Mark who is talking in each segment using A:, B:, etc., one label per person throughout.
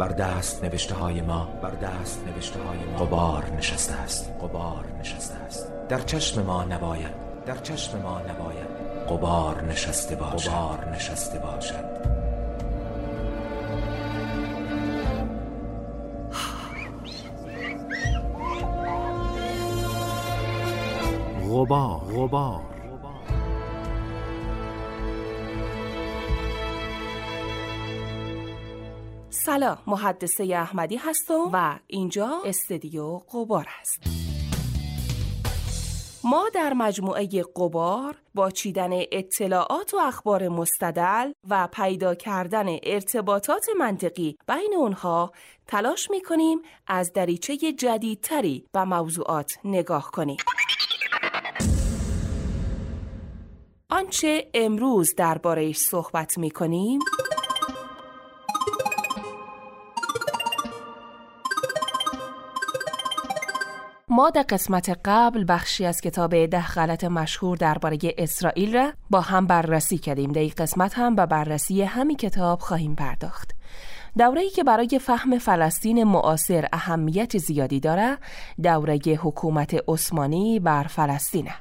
A: بر دست نوشته های ما غبار نشسته است. در چشم ما نباید غبار نشسته باشد.
B: غبار.
C: سلام، محدثه احمدی هستم و اینجا استودیو غبار است. ما در مجموعه غبار با چیدن اطلاعات و اخبار مستدل و پیدا کردن ارتباطات منطقی بین اونها تلاش می‌کنیم از دریچه جدیدتری به موضوعات نگاه کنیم. آنچه امروز درباره‌اش صحبت می‌کنیم ما در قسمت قبل بخشی از کتاب 10 غلط مشهور درباره اسرائیل را با هم بررسی کردیم. در این قسمت هم به بررسی همین کتاب خواهیم پرداخت. دوره‌ای که برای فهم فلسطین معاصر اهمیت زیادی داره، دوره حکومت عثمانی بر فلسطینه.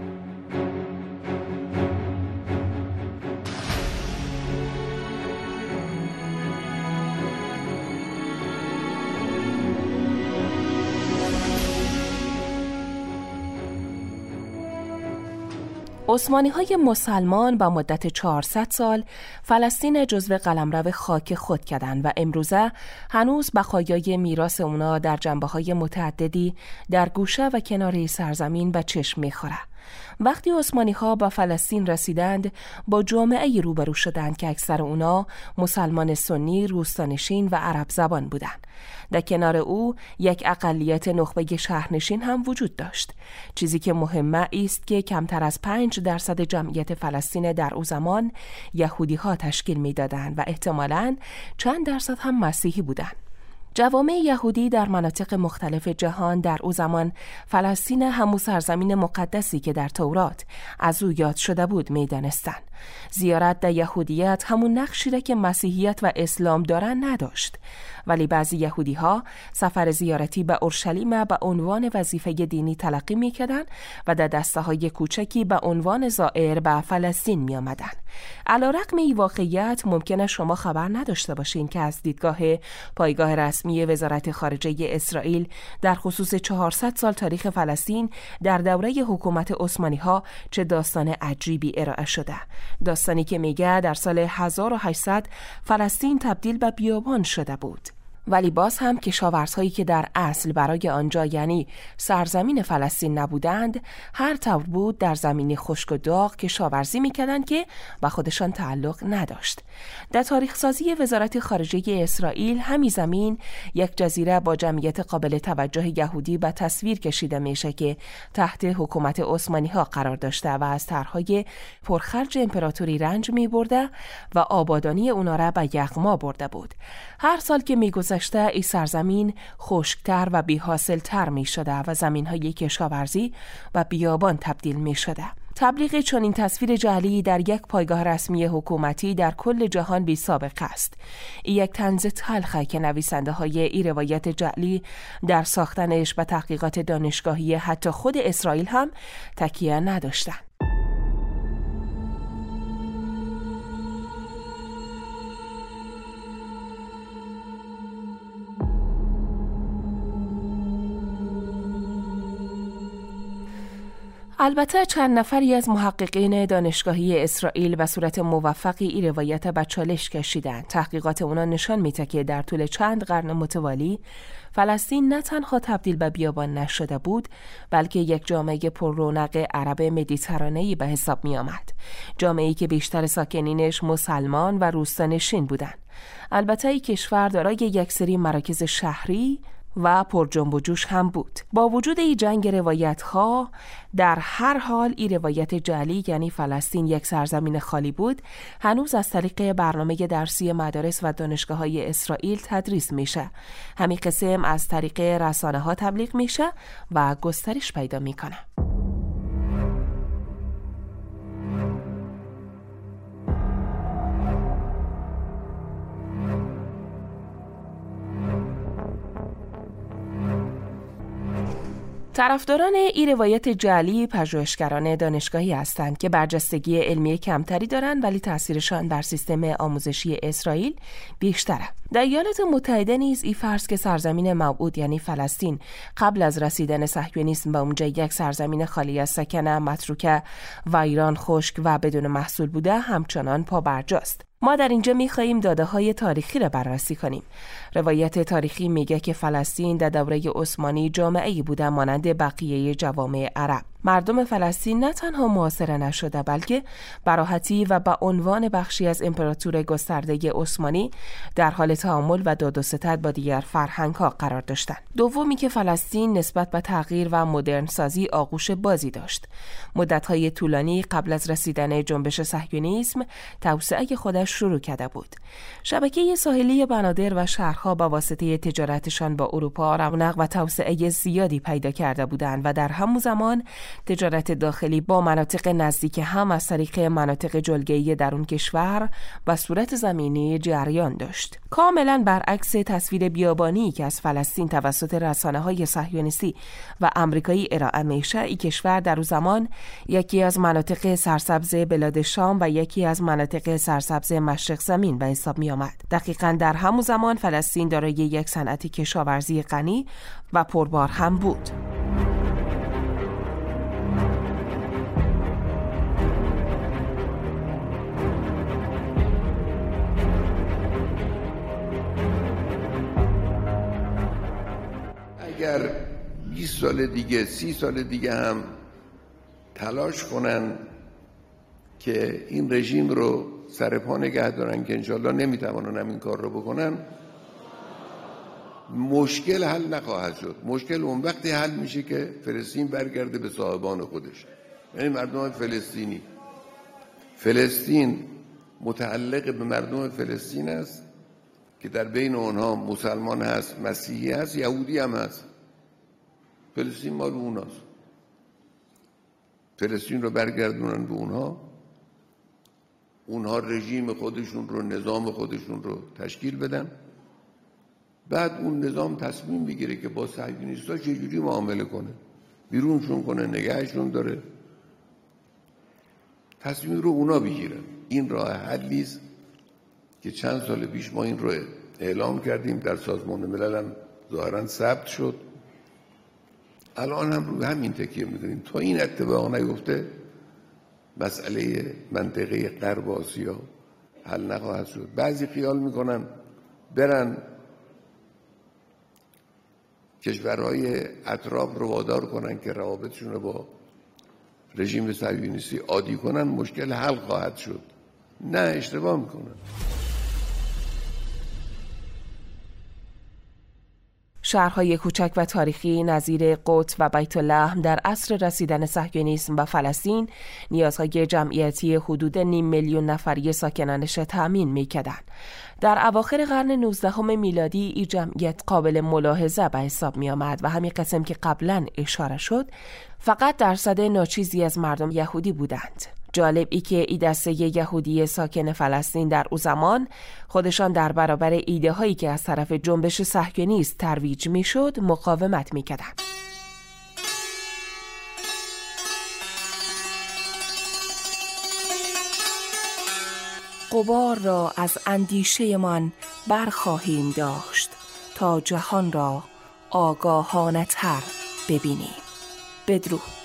C: عثمانی‌های مسلمان با مدت 400 سال فلسطین جزو قلمرو خاک خود کردند و امروزه هنوز بقایای میراث اونا در جنبه‌های متعددی در گوشه و کنار سرزمین به چشم می‌خوره. وقتی عثمانی‌ها به فلسطین رسیدند، با جامعه‌ای روبرو شدند که اکثر اونا مسلمان سنی، روستانشین و عرب زبان بودند. در کنار او یک اقلیت نخبه شهرنشین هم وجود داشت. چیزی که مهمه است که کمتر از 5% جمعیت فلسطین در او زمان یهودی‌ها تشکیل می‌دادند و احتمالاً چند درصد هم مسیحی بودند. جوامع یهودی در مناطق مختلف جهان در او زمان فلسطین همون سرزمین مقدسی که در تورات از او یاد شده بود می‌دانستند. زیارت در یهودیت همون نقشی را که مسیحیت و اسلام دارن نداشت، ولی بعضی یهودی‌ها سفر زیارتی به اورشلیم به عنوان وظیفه دینی تلقی می‌کردند و در دسته‌های کوچکی به عنوان زائر به فلسطین می‌آمدند. علی‌رغم این واقعیت ممکنه شما خبر نداشته باشین که از دیدگاه پایگاه رسمی وزارت خارجه اسرائیل در خصوص 400 سال تاریخ فلسطین در دوره حکومت عثمانی‌ها چه داستان عجیبی ارائه شده. داستانی که میگه در سال 1800 فلسطین تبدیل به بیابان شده بود. ولی باز هم کشاورزهایی که در اصل برای آنجا یعنی سرزمین فلسطین نبودند، هر طور بود در زمین خشک و داغ کشاورزی میکردند که به خودشان تعلق نداشت. در تاریخ سازی وزارت خارجه اسرائیل همین زمین یک جزیره با جمعیت قابل توجه یهودی به تصویر کشیده میشه که تحت حکومت عثمانی ها قرار داشته و از طرحهای پرخرج امپراتوری رنج میبرده و آبادانی اونا را به یغما برده بود. هر سال که میگذشته این سرزمین خشکتر و بی‌حاصل‌تر می‌شده و زمین‌های کشاورزی و بیابان تبدیل می‌شده. تبلیغ چنین تصویر جعلی در یک پایگاه رسمی حکومتی در کل جهان بی سابقه است. این یک طنز تلخه که نویسنده‌های این روایت جعلی در ساختنش به تحقیقات دانشگاهی حتی خود اسرائیل هم تکیه نداشتند. البته چند نفری از محققین دانشگاهی اسرائیل به صورت موفقی این روایت به چالش کشیدند. تحقیقات اونا نشان میده که در طول چند قرن متوالی فلسطین نه تنها تبدیل به بیابان نشده بود، بلکه یک جامعه پر رونق عرب مدیترانه‌ای به حساب می آمد. جامعه‌ای که بیشتر ساکنینش مسلمان و روستانشین بودند. البته این کشور دارای یک سری مراکز شهری و پر جنب و جوش هم بود. با وجود این جنگ روایت‌ها، در هر حال این روایت جعلی یعنی فلسطین یک سرزمین خالی بود هنوز از طریق برنامه درسی مدارس و دانشگاه‌های اسرائیل تدریس میشه. همین قسم از طریق رسانه‌ها تبلیغ میشه و گسترش پیدا میکنه. طرفداران این روایت جعلی پژوهشگران دانشگاهی هستند که برجستگی علمی کمتری دارند ولی تاثیرشان بر سیستم آموزشی اسرائیل بیشتره. در ایالات متحده نیز این فرض که سرزمین موعود یعنی فلسطین قبل از رسیدن صهیونیسم به اونجا یک سرزمین خالی از سکنه، متروکه، ویران، خشک و بدون محصول بوده همچنان پابرجاست. ما در اینجا می‌خواهیم داده‌های تاریخی را بررسی کنیم. روایت تاریخی میگه که فلسطین در دوره عثمانی جامعه‌ای بوده مانند بقیه جوامع عرب. مردم فلسطین نه تنها محاصره نشده بلکه به راحتی و به عنوان بخشی از امپراتور گسترده عثمانی در حال تعامل و داد و ستد با دیگر فرهنگ‌ها قرار داشتند. دومی که فلسطین نسبت به تغییر و مدرن سازی آغوش بازی داشت. مدت‌های طولانی قبل از رسیدن جنبش صهیونیسم توسعه خودش شروع کرده بود. شبکه ساحلی بنادر و شهرها با واسطه تجارتشان با اروپا رونق و توسعه زیادی پیدا کرده بودند و در همون زمان تجارت داخلی با مناطق نزدیک هم از طریق مناطق جلگه‌ای درون کشور و صورت زمینی جریان داشت. کاملا برعکس تصویر بیابانی که از فلسطین توسط رسانه‌های صهیونیستی و آمریکایی ارائه میشه، این کشور در اون زمان یکی از مناطق سرسبز بلاد شام و یکی از مناطق سرسبز مشرق زمین به حساب می آمد. دقیقاً در همون زمان فلسطین دارای یک صنعت کشاورزی غنی و پربار هم بود.
B: اگر 20 سال دیگه 30 سال دیگه هم تلاش کنن که این رژیم رو سر پا نگه دارن که انشالله نمیتوانن این کار رو بکنن، مشکل حل نخواهد شد. مشکل اون وقتی حل میشه که فلسطین برگرده به صاحبان خودش، یعنی مردم فلسطینی. فلسطین متعلق به مردم فلسطین است که در بین اونها مسلمان هست، مسیحی هست، یهودی هم هست. فلسطین مال اوناست. فلسطین رو برگردونن به اونها رژیم خودشون رو، نظام خودشون رو تشکیل بدن. بعد اون نظام تصمیم بگیره که با صهیونیست‌ها چجوری معامله کنه، بیرونشون کنه، نگهشون داره. تصمیم رو اونا بگیرن. این راه حلی است که چند سال پیش ما این رو اعلام کردیم، در سازمان ملل هم ظاهراً ثبت شد. الان هم رو همین تکیه می‌کنیم. تا این اتفاق نیفته مسئله منطقه غرب آسیا حل نخواهد شد. بعضی خیال میکنن برن کشورهای اطراف رو وادار کنن که روابطشون رو با رژیم صهیونیستی عادی کنن، مشکل حل خواهد شد. نه، اشتباه میکنن.
C: شهرهای کوچک و تاریخی نظیر قدس و بیت لحم در عصر رسیدن صهیونیسم به فلسطین نیازهای جمعیتی حدود 500,000 نفری ساکنانش تأمین می‌کردند. در اواخر قرن 19 میلادی این جمعیت قابل ملاحظه به حساب می آمد و همین قسم که قبلا اشاره شد فقط درصد ناچیزی از مردم یهودی بودند. جالب ای که ای دسته یهودی ساکن فلسطین در او زمان خودشان در برابر ایده هایی که از طرف جنبش صهیونیست ترویج می شد مقاومت می کردند. غبار را از اندیشه من برخواهیم داشت تا جهان را آگاهانه تر ببینیم. بدرود.